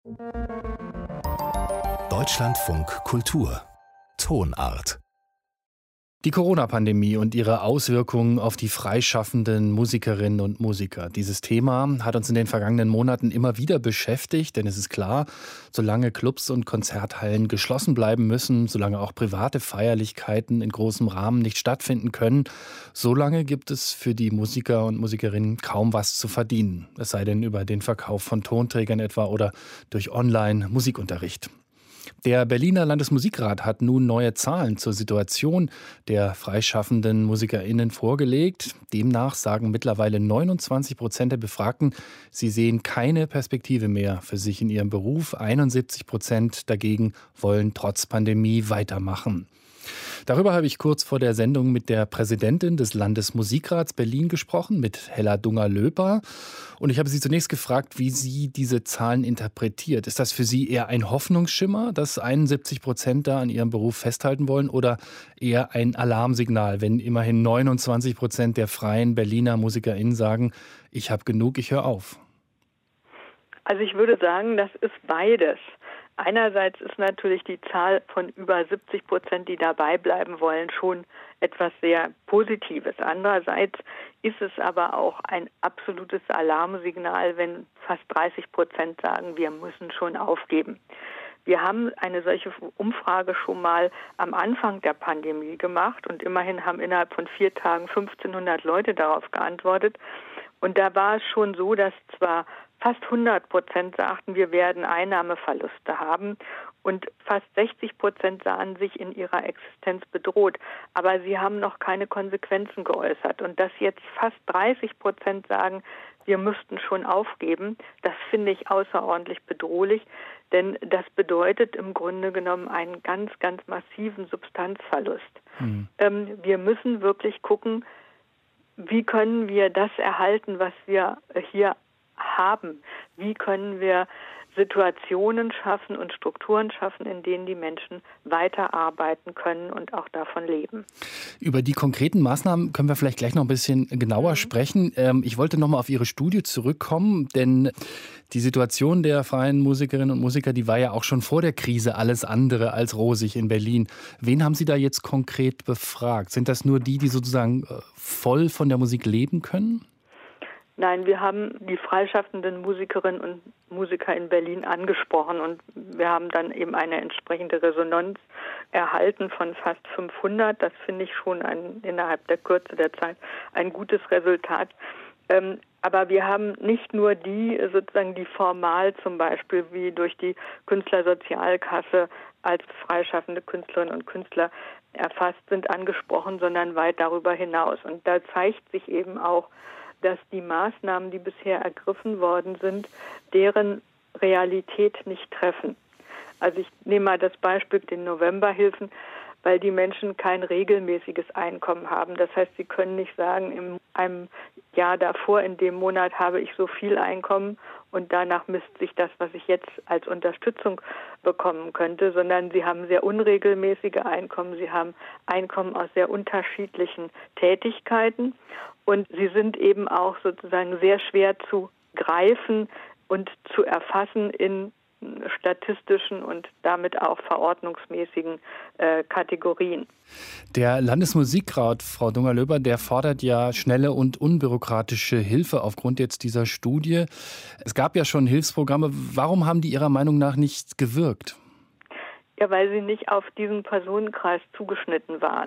Deutschlandfunk Kultur Tonart. Die Corona-Pandemie und ihre Auswirkungen auf die freischaffenden Musikerinnen und Musiker. Dieses Thema hat uns in den vergangenen Monaten immer wieder beschäftigt, denn es ist klar, solange Clubs und Konzerthallen geschlossen bleiben müssen, solange auch private Feierlichkeiten in großem Rahmen nicht stattfinden können, solange gibt es für die Musiker und Musikerinnen kaum was zu verdienen. Es sei denn über den Verkauf von Tonträgern etwa oder durch Online-Musikunterricht. Der Berliner Landesmusikrat hat nun neue Zahlen zur Situation der freischaffenden MusikerInnen vorgelegt. Demnach sagen mittlerweile 29% der Befragten, sie sehen keine Perspektive mehr für sich in ihrem Beruf. 71% dagegen wollen trotz Pandemie weitermachen. Darüber habe ich kurz vor der Sendung mit der Präsidentin des Landesmusikrats Berlin gesprochen, mit Hella Dunger-Löper. Und ich habe sie zunächst gefragt, wie sie diese Zahlen interpretiert. Ist das für Sie eher ein Hoffnungsschimmer, dass 71% da an ihrem Beruf festhalten wollen, oder eher ein Alarmsignal, wenn immerhin 29% der freien Berliner MusikerInnen sagen, ich habe genug, ich höre auf? Also ich würde sagen, das ist beides. Einerseits ist natürlich die Zahl von über 70%, die dabei bleiben wollen, schon etwas sehr Positives. Andererseits ist es aber auch ein absolutes Alarmsignal, wenn fast 30% sagen, wir müssen schon aufgeben. Wir haben eine solche Umfrage schon mal am Anfang der Pandemie gemacht und immerhin haben innerhalb von 4 Tagen 1500 Leute darauf geantwortet. Und da war es schon so, dass zwar fast 100% sagten, wir werden Einnahmeverluste haben und fast 60% sahen sich in ihrer Existenz bedroht. Aber sie haben noch keine Konsequenzen geäußert. Und dass jetzt fast 30% sagen, wir müssten schon aufgeben, das finde ich außerordentlich bedrohlich, denn das bedeutet im Grunde genommen einen ganz, ganz massiven Substanzverlust. Wir müssen wirklich gucken, wie können wir das erhalten, was wir hier haben? Wie können wir Situationen schaffen und Strukturen schaffen, in denen die Menschen weiterarbeiten können und auch davon leben? Über die konkreten Maßnahmen können wir vielleicht gleich noch ein bisschen genauer sprechen. Ich wollte noch mal auf Ihre Studie zurückkommen, denn die Situation der freien Musikerinnen und Musiker, die war ja auch schon vor der Krise alles andere als rosig in Berlin. Wen haben Sie da jetzt konkret befragt? Sind das nur die sozusagen voll von der Musik leben können? Nein, wir haben die freischaffenden Musikerinnen und Musiker in Berlin angesprochen und wir haben dann eben eine entsprechende Resonanz erhalten von fast 500. Das finde ich schon innerhalb der Kürze der Zeit ein gutes Resultat. Aber wir haben nicht nur die sozusagen, die formal zum Beispiel wie durch die Künstlersozialkasse als freischaffende Künstlerinnen und Künstler erfasst sind, angesprochen, sondern weit darüber hinaus. Und da zeigt sich eben auch, dass die Maßnahmen, die bisher ergriffen worden sind, deren Realität nicht treffen. Also ich nehme mal das Beispiel den Novemberhilfen, weil die Menschen kein regelmäßiges Einkommen haben. Das heißt, sie können nicht sagen, in einem Jahr davor, in dem Monat habe ich so viel Einkommen und danach misst sich das, was ich jetzt als Unterstützung bekommen könnte, sondern sie haben sehr unregelmäßige Einkommen, sie haben Einkommen aus sehr unterschiedlichen Tätigkeiten und sie sind eben auch sozusagen sehr schwer zu greifen und zu erfassen in statistischen und damit auch verordnungsmäßigen Kategorien. Der Landesmusikrat, Frau Dunger-Löper, der fordert ja schnelle und unbürokratische Hilfe aufgrund jetzt dieser Studie. Es gab ja schon Hilfsprogramme. Warum haben die Ihrer Meinung nach nicht gewirkt? Ja, weil sie nicht auf diesen Personenkreis zugeschnitten waren,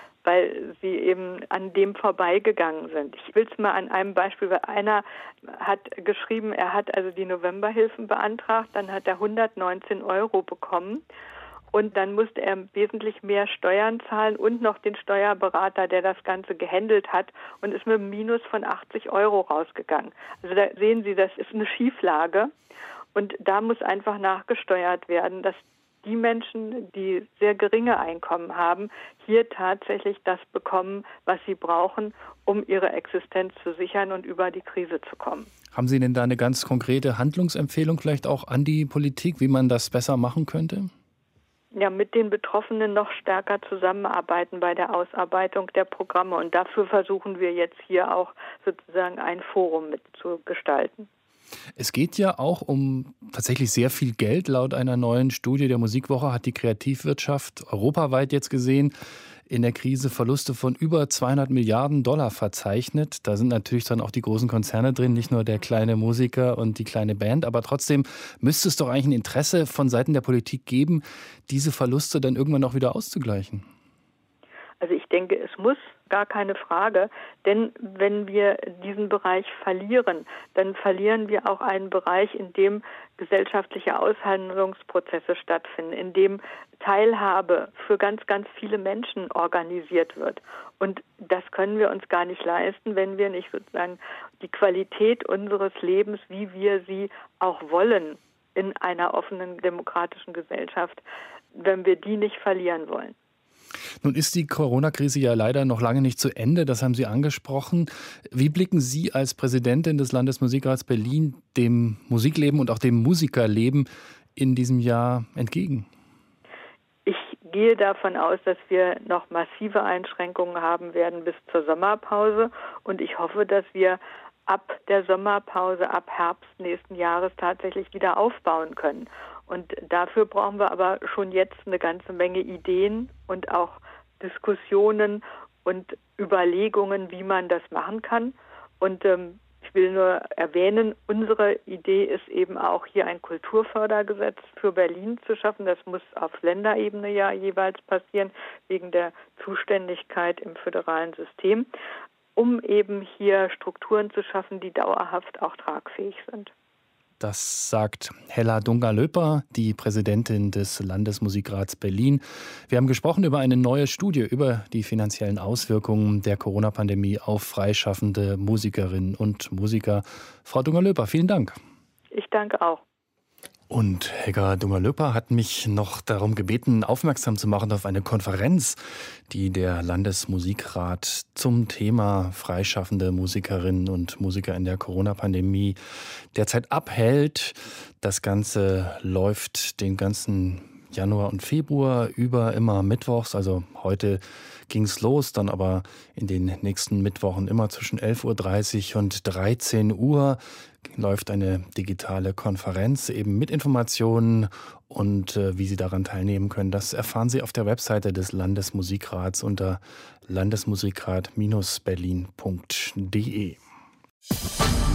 weil sie eben an dem vorbeigegangen sind. Ich will es mal an einem Beispiel, weil einer hat geschrieben, er hat also die Novemberhilfen beantragt, dann hat er 119 € bekommen und dann musste er wesentlich mehr Steuern zahlen und noch den Steuerberater, der das Ganze gehandelt hat und ist mit einem Minus von 80 € rausgegangen. Also da sehen Sie, das ist eine Schieflage und da muss einfach nachgesteuert werden, dass die Menschen, die sehr geringe Einkommen haben, hier tatsächlich das bekommen, was sie brauchen, um ihre Existenz zu sichern und über die Krise zu kommen. Haben Sie denn da eine ganz konkrete Handlungsempfehlung vielleicht auch an die Politik, wie man das besser machen könnte? Ja, mit den Betroffenen noch stärker zusammenarbeiten bei der Ausarbeitung der Programme. Und dafür versuchen wir jetzt hier auch sozusagen ein Forum mitzugestalten. Es geht ja auch um tatsächlich sehr viel Geld. Laut einer neuen Studie der Musikwoche hat die Kreativwirtschaft europaweit jetzt gesehen in der Krise Verluste von über 200 Milliarden Dollar verzeichnet. Da sind natürlich dann auch die großen Konzerne drin, nicht nur der kleine Musiker und die kleine Band. Aber trotzdem müsste es doch eigentlich ein Interesse von Seiten der Politik geben, diese Verluste dann irgendwann auch wieder auszugleichen. Also ich denke, es muss, gar keine Frage, denn wenn wir diesen Bereich verlieren, dann verlieren wir auch einen Bereich, in dem gesellschaftliche Aushandlungsprozesse stattfinden, in dem Teilhabe für ganz, ganz viele Menschen organisiert wird. Und das können wir uns gar nicht leisten, wenn wir nicht sozusagen die Qualität unseres Lebens, wie wir sie auch wollen, in einer offenen demokratischen Gesellschaft, wenn wir die nicht verlieren wollen. Nun ist die Corona-Krise ja leider noch lange nicht zu Ende, das haben Sie angesprochen. Wie blicken Sie als Präsidentin des Landesmusikrats Berlin dem Musikleben und auch dem Musikerleben in diesem Jahr entgegen? Ich gehe davon aus, dass wir noch massive Einschränkungen haben werden bis zur Sommerpause und ich hoffe, dass wir ab der Sommerpause, ab Herbst nächsten Jahres tatsächlich wieder aufbauen können. Und dafür brauchen wir aber schon jetzt eine ganze Menge Ideen und auch Diskussionen und Überlegungen, wie man das machen kann. Und ich will nur erwähnen, unsere Idee ist eben auch, hier ein Kulturfördergesetz für Berlin zu schaffen. Das muss auf Länderebene ja jeweils passieren, wegen der Zuständigkeit im föderalen System, um eben hier Strukturen zu schaffen, die dauerhaft auch tragfähig sind. Das sagt Hella Dunga-Löper, die Präsidentin des Landesmusikrats Berlin. Wir haben gesprochen über eine neue Studie über die finanziellen Auswirkungen der Corona-Pandemie auf freischaffende Musikerinnen und Musiker. Frau Dunga-Löper, vielen Dank. Ich danke auch. Und Helga Dunga-Löper hat mich noch darum gebeten, aufmerksam zu machen auf eine Konferenz, die der Landesmusikrat zum Thema freischaffende Musikerinnen und Musiker in der Corona-Pandemie derzeit abhält. Das Ganze läuft den ganzen Januar und Februar über, immer mittwochs. Also heute ging es los, dann aber in den nächsten Mittwochen immer zwischen 11.30 Uhr und 13 Uhr läuft eine digitale Konferenz eben mit Informationen und wie Sie daran teilnehmen können. Das erfahren Sie auf der Webseite des Landesmusikrats unter landesmusikrat-berlin.de.